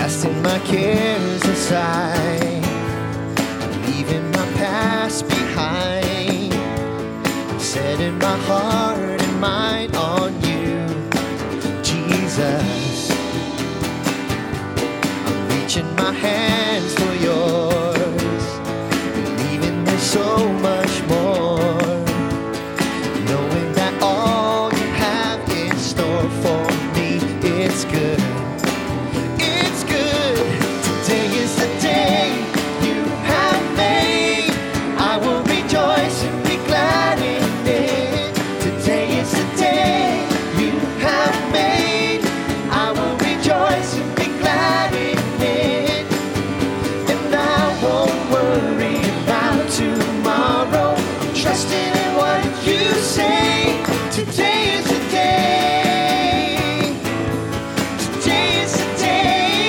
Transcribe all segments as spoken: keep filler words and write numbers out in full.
casting my cares aside, leaving my past behind, setting my heart and mind on you, Jesus. I'm reaching my hands for yours, believing there's so much more, knowing that all you have in store for me, it's good. It's good. Today is the day you have made. I will rejoice and be glad in it. Today is the day you have made. I will rejoice and be glad in it. And I won't worry about tomorrow. I'm trusting in what you say. Today is the day. Today is the day.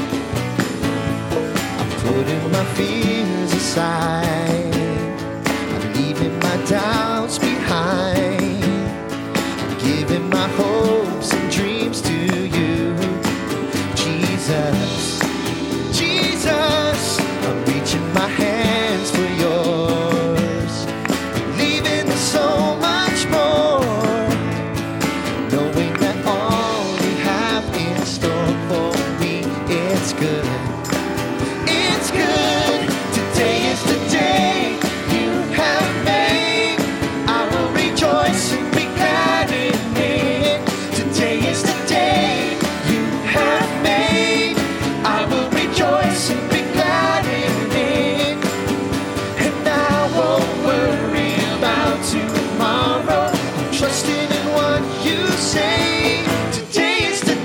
I'm putting my fears aside. I'm leaving my doubts behind. I'm giving my hopes and dreams to you, Jesus. Jesus, I'm reaching my hands for yours, believing there's so much more, knowing that all you have in store for me, it's good. It's good. Today is the day you have made. I will rejoice and be glad in it. Today is the day you have made. I will rejoice and be glad in it. And I won't worry about tomorrow. I'm trusting in what you say. Today is the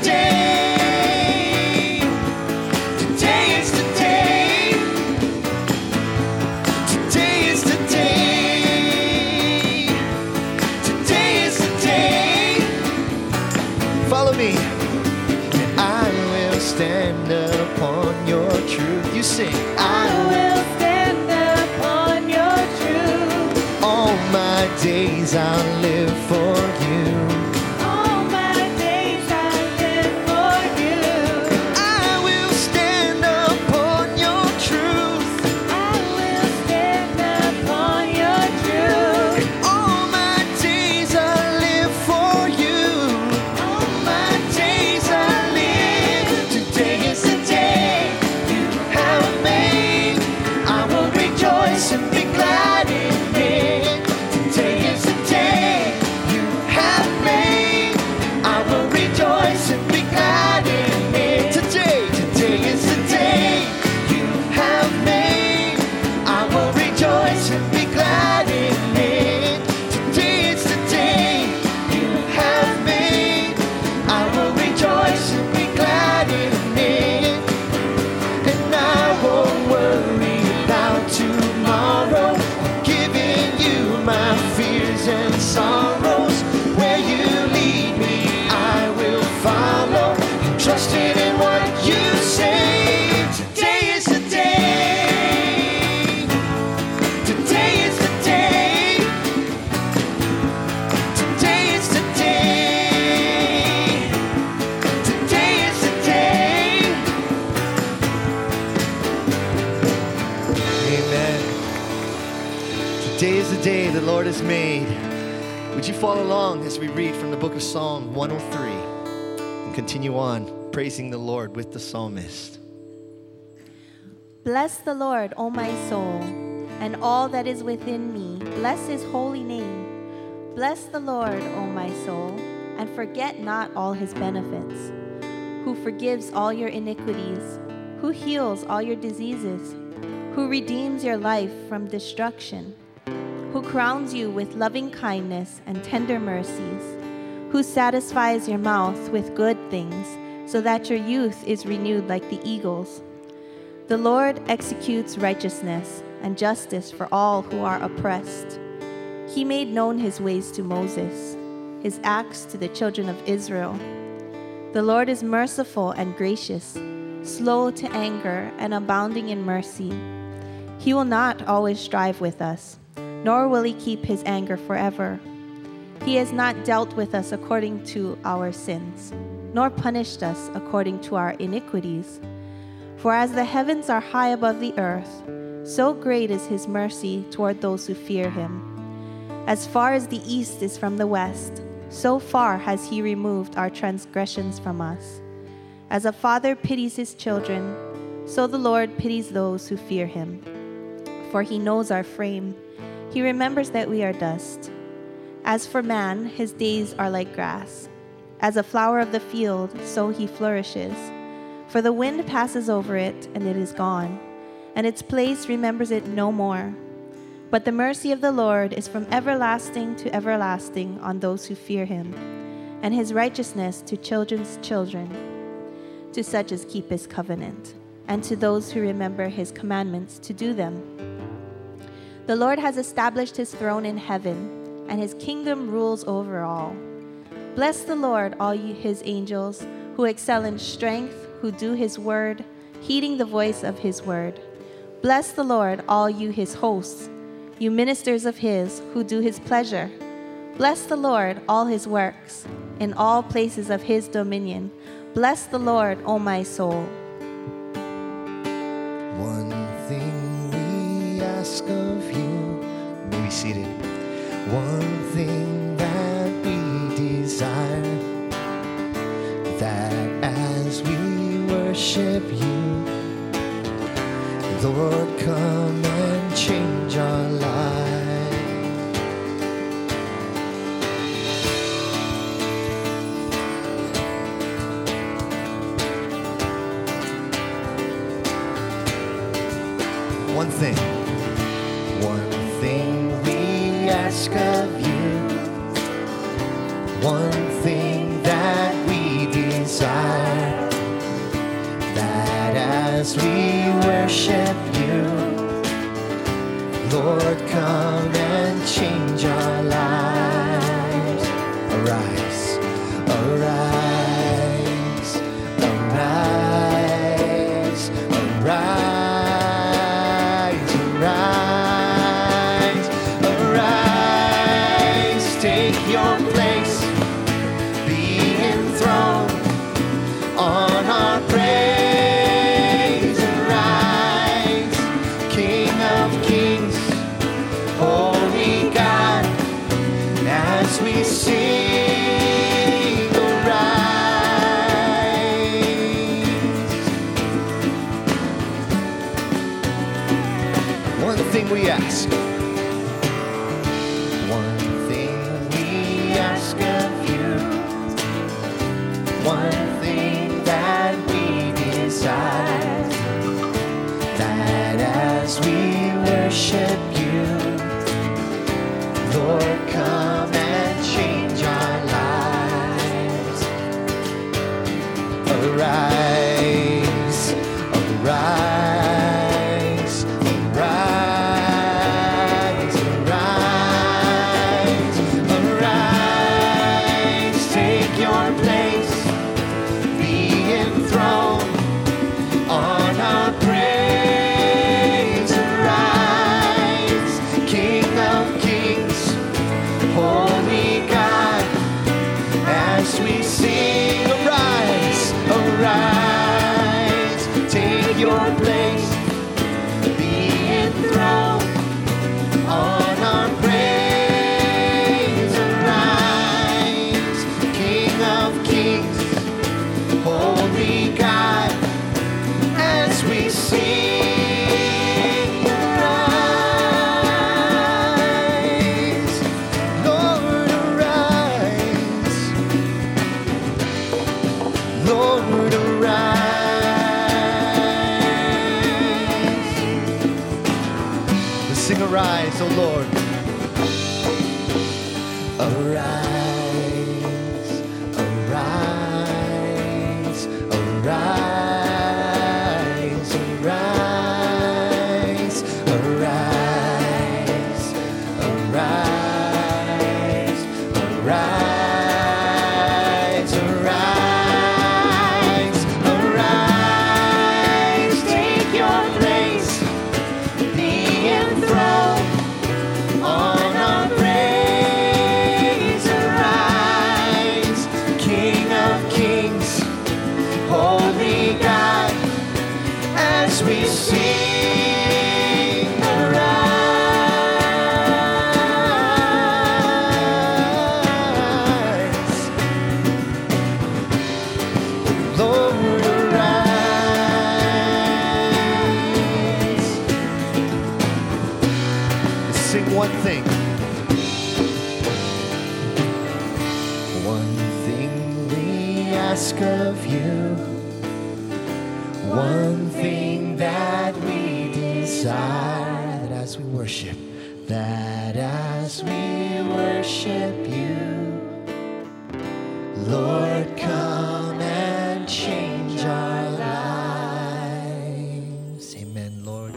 day. Today is the day. Today is the day. Today is the day. Follow me. I will stand upon your truth. You sing. I will stand upon your truth. All my days I'll live for you. All my days I live for you. I will stand upon your truth. I will stand upon your truth. All my days I live for you. All my Days I live. Today is the day you have made. I will rejoice and be glad in it. Today is the day you have made. I will rejoice and be glad in it. Today, today is the day you have made. I will rejoice and be glad in it. Today is the day you have made. I will rejoice and be glad in it. And I won't worry about tomorrow. I'm giving you my fears and sorrows. Where you lead me, I will follow. I'm trusting in what you say. Today is the day. Today is the day. Today is the day. Today is the day. Amen. Today is the day the Lord has made. Would you follow along as we read from the book of Psalm one oh three and continue on praising the Lord with the psalmist. Bless the Lord, O my soul, and all that is within me. Bless his holy name. Bless the Lord, O my soul, and forget not all his benefits, who forgives all your iniquities, who heals all your diseases, who redeems your life from destruction, who crowns you with loving kindness and tender mercies, who satisfies your mouth with good things, so that your youth is renewed like the eagles. The Lord executes righteousness and justice for all who are oppressed. He made known his ways to Moses, his acts to the children of Israel. The Lord is merciful and gracious, slow to anger and abounding in mercy. He will not always strive with us, nor will he keep his anger forever. He has not dealt with us according to our sins, nor punished us according to our iniquities. For as the heavens are high above the earth, so great is his mercy toward those who fear him. As far as the east is from the west, so far has he removed our transgressions from us. As a father pities his children, so the Lord pities those who fear him. For he knows our frame. He remembers that we are dust. As for man, his days are like grass. As a flower of the field, so he flourishes. For the wind passes over it, and it is gone, and its place remembers it no more. But the mercy of the Lord is from everlasting to everlasting on those who fear him, and his righteousness to children's children, to such as keep his covenant, and to those who remember his commandments to do them. The Lord has established his throne in heaven, and his kingdom rules over all. Bless the Lord, all you his angels, who excel in strength, who do his word, heeding the voice of his word. Bless the Lord, all you his hosts, you ministers of his, who do his pleasure. Bless the Lord, all his works, in all places of his dominion. Bless the Lord, O my soul. One thing we ask of you, may be seated. One thing that we desire, that as we worship you, Lord, come and change our lives. One thing, one thing we ask of you, one thing that we desire, that as we worship you, Lord, come and change our lives. Arise, arise, arise, arise. We ask. One thing we ask of you, one thing that we desire, that as we worship you, Lord, come and change our lives. Arise, arise. Arise, O Lord. Arise, arise, arise, arise, arise, arise, arise, arise, arise, take your place, be enthroned on our praise. Arise. we sing, arise, Lord, arise. Let's sing one thing. One thing we ask of you, one thing that we desire, that as we worship, that as we worship you, Lord, come and change our lives. Amen, Lord.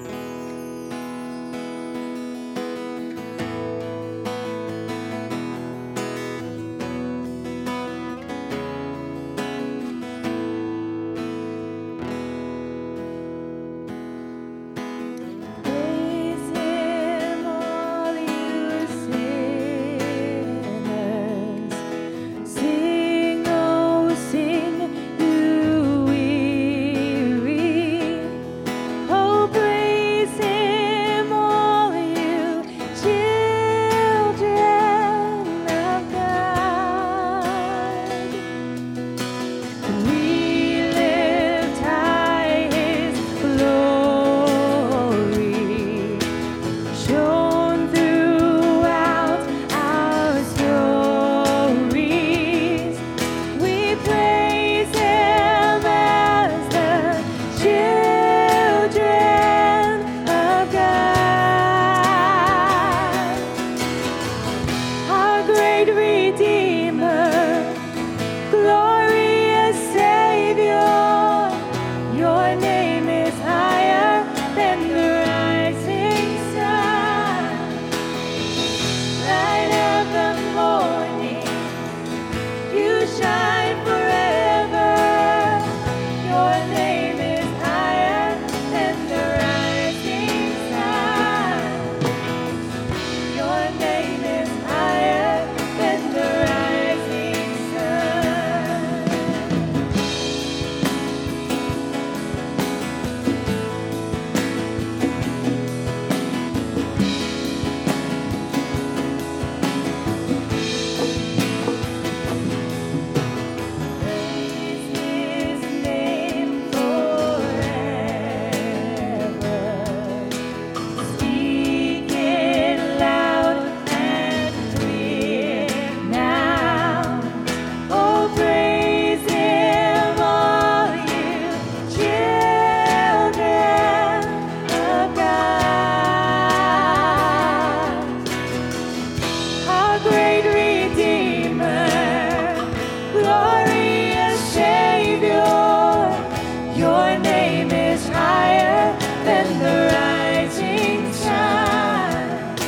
Praise Him, all you sinners. Sing, oh, sing, you weary. Oh, praise Him, all you children of God. We lift high His glory, shown throughout our stories. We praise Him as the children of God. Our great Redeemer, glorious Savior, your name is higher than the rising sun. Light of the morning, you shine forever. Your name is higher than the rising sun. Your name is higher than the rising sun. Praise His name forever. Speak it loud and clear now. Oh, praise Him, all you children of God. Our great Redeemer, glorious Savior, your name is higher than the rising sun.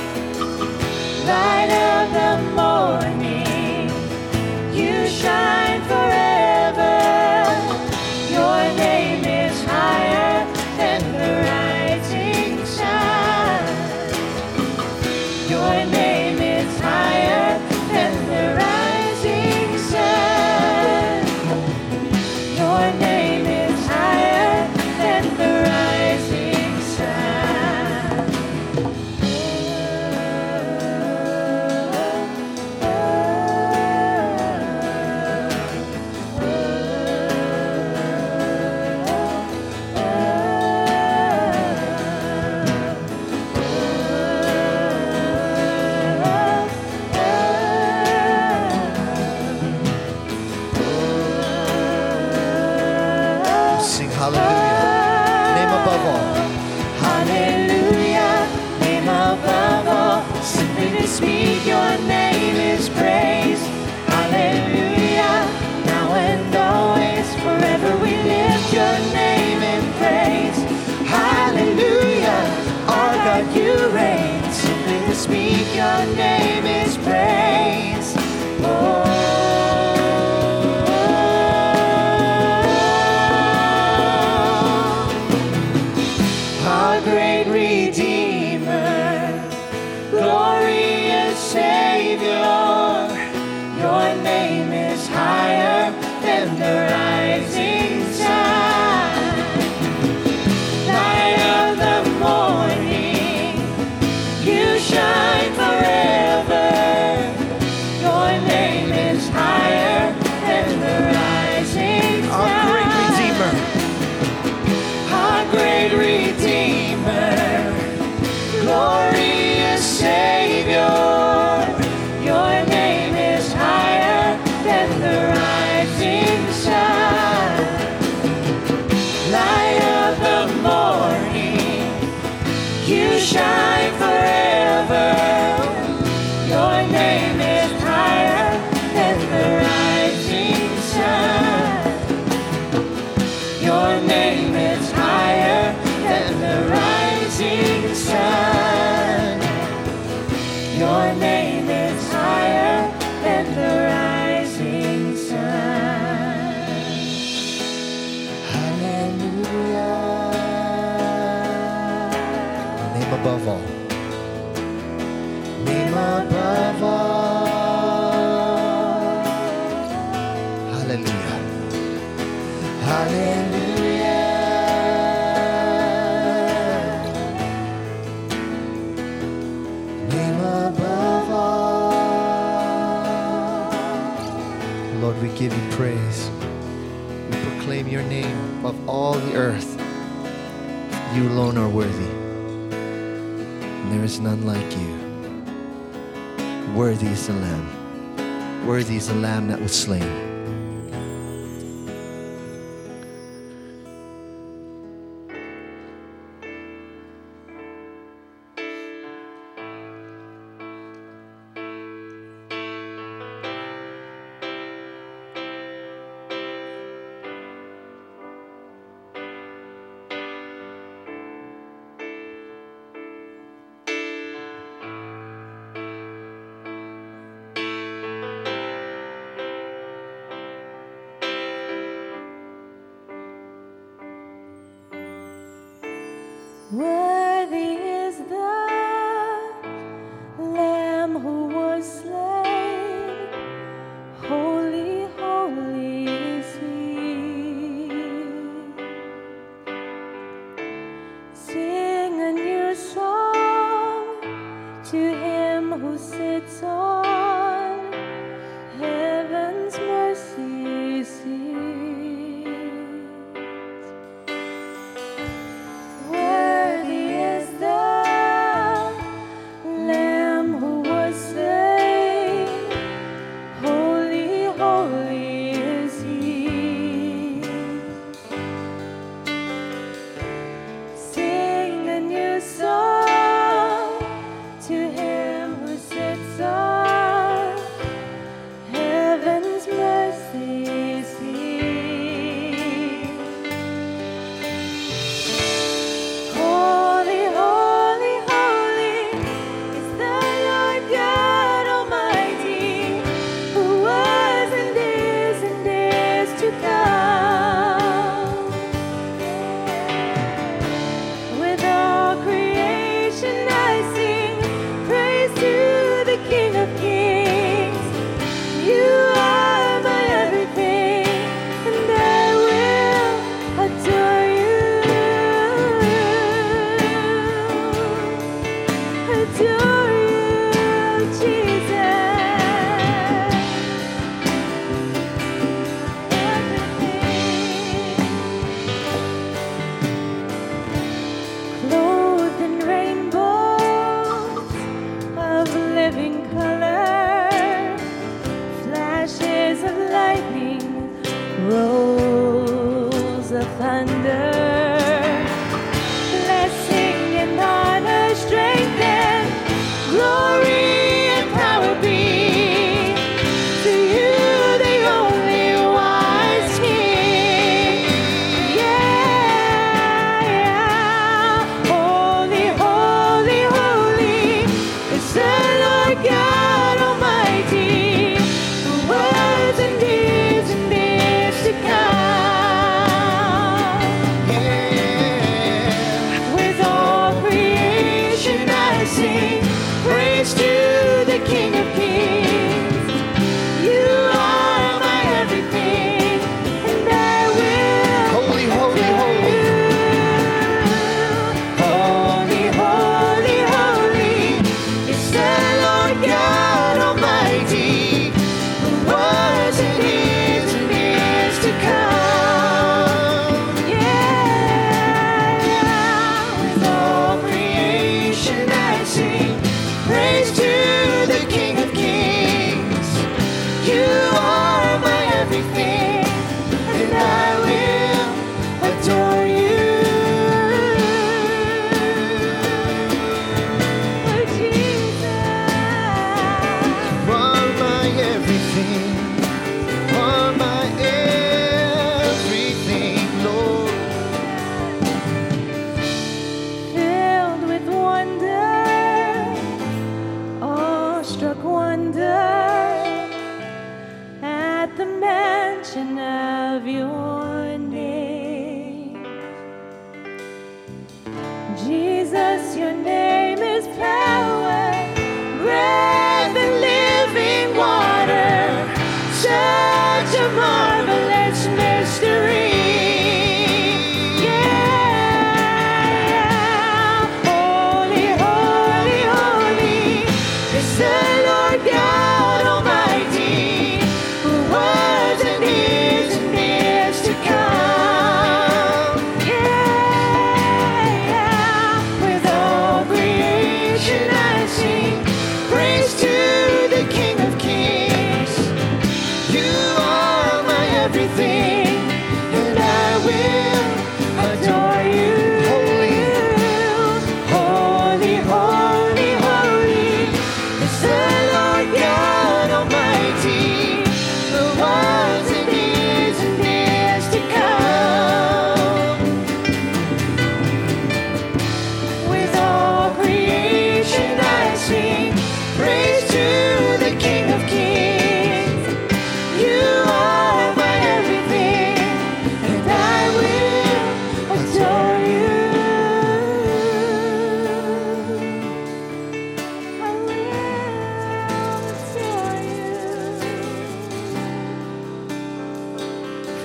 Light of the morning, you shine forever. Your name is higher than the rising sun. Your name is higher than the rising sun. Your name is higher than the rising sun. Sing hallelujah, name above all. Hallelujah, name above all. Simply to speak your name is praise. Hallelujah, now and always, forever we lift your name in praise. Hallelujah, our God you reign. Simply to speak your name is praise. Oh. Our great Redeemer, glorious Savior, your name is higher than the rising sun. shine forever. Your name is higher than the rising sun. Your name is higher than the rising sun. Your name is higher than the rising sun. Hallelujah. Name above all. Name above all. Hallelujah. Hallelujah. Name above all. Lord, we give you praise. We proclaim your name above all the earth. You alone are worthy. And there is none like you. Worthy is the Lamb. Worthy is the Lamb that was slain. Worthy is the Lamb who was slain. Holy, holy is he. Sing a new song to him who sits on heaven's mercy seat. Sing a new song to him who sits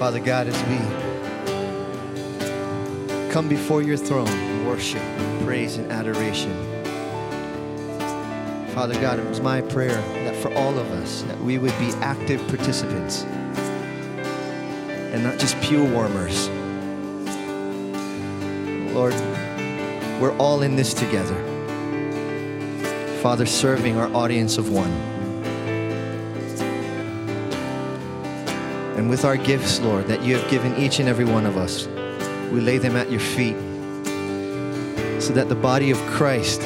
Father God, as we come before your throne in worship, praise, and adoration. Father God, it was my prayer that for all of us, that we would be active participants and not just pew warmers. Lord, we're all in this together. Father, serving our audience of one. And with our gifts, Lord, that you have given each and every one of us, we lay them at your feet so that the body of Christ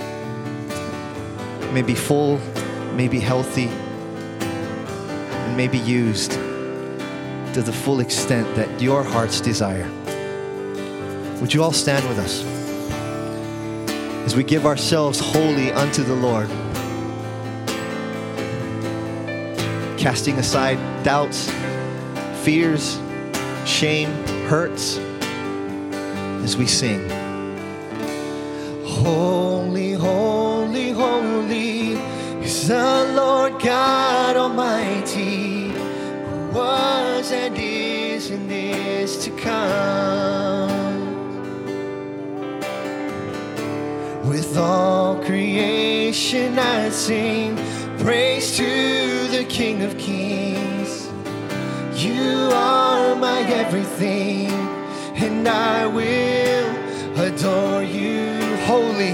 may be full, may be healthy, and may be used to the full extent that your heart's desire. Would you all stand with us as we give ourselves wholly unto the Lord, casting aside doubts, fears, shame, hurts, as we sing. Holy, holy, holy is the Lord God Almighty, who was and is and is to come. With all creation I sing praise to the King of Kings. You are my everything, and I will adore you. Holy,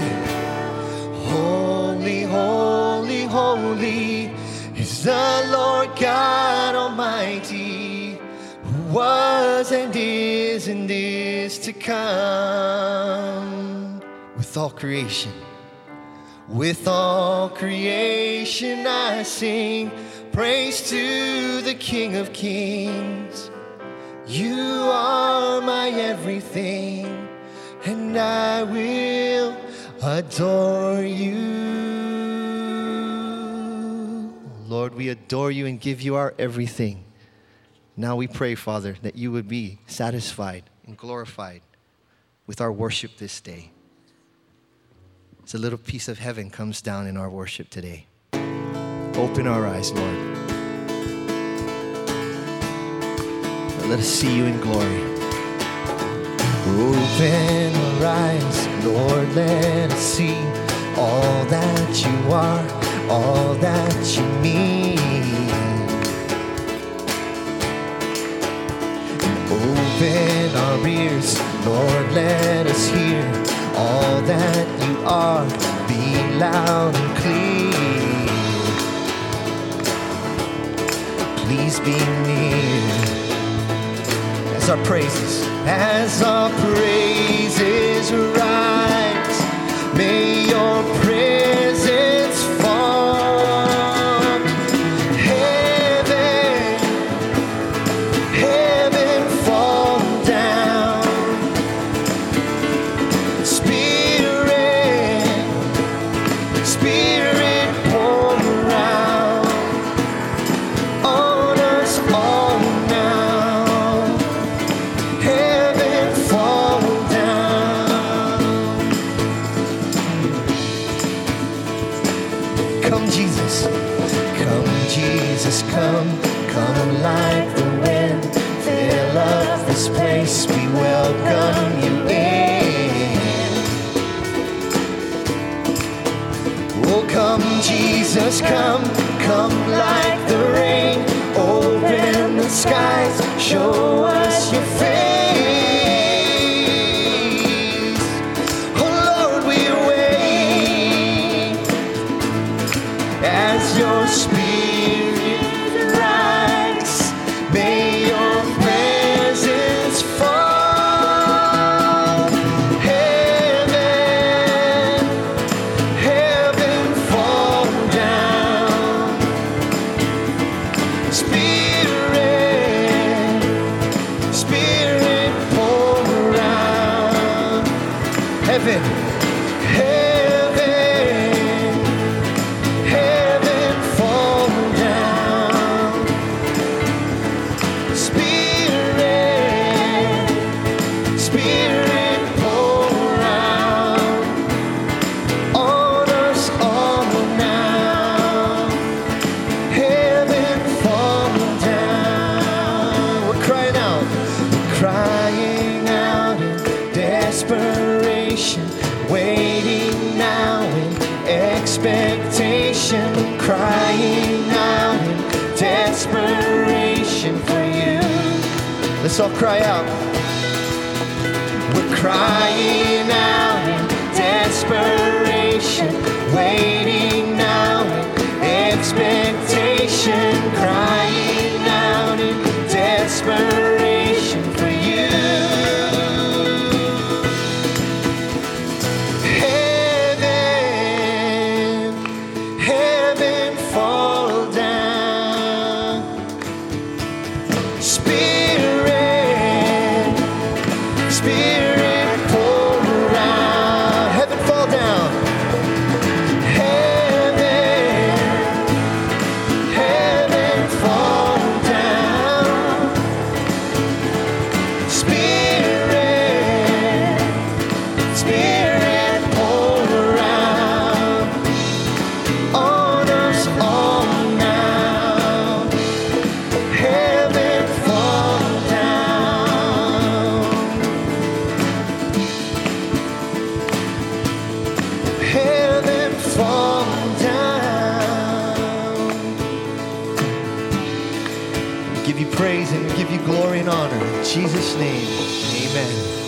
holy, holy, holy is the Lord God Almighty, who was and is and is to come. With all creation, with all creation I sing praise to the King of Kings. You are my everything, and I will adore you. Lord, we adore you and give you our everything. Now we pray, Father, that you would be satisfied and glorified with our worship this day. As a little piece of heaven comes down in our worship today. Open our eyes, Lord. Let us see you in glory. Open our eyes, Lord, let us see all that you are, all that you mean. And open our ears, Lord, let us hear all that you are, be loud and clear. Please be near. As our praises, as our praises rise, may your presence fall. Heaven, heaven fall down. Spirit, Spirit pour around on us all now. Heaven fall down. Come Jesus, come Jesus, come, come like the wind. Fill up this place, we welcome you in. Oh, come Jesus, come, come like the rain. Open the skies, show us your face. Oh Lord, we wait as your spirit rise. May your presence fall. Heaven, heaven fall down. Spirit, Spirit pour around. Heaven, heaven, heaven fall down. Spirit, Spirit pour around on us all now. Heaven fall down. We're crying out. desperation, waiting now in expectation, crying out in desperation for you. Let's all cry out. We're crying out in desperation, waiting now in expectation, crying out in desperation for you. Heaven, heaven fall down. Spirit, Spirit pour out. Heaven fall down. Heaven, heaven fall down. Spirit, Spirit pour out on us all now. Heaven fall down. Heaven fall down. We give you praise and we give you glory and honor. In Jesus' name, amen.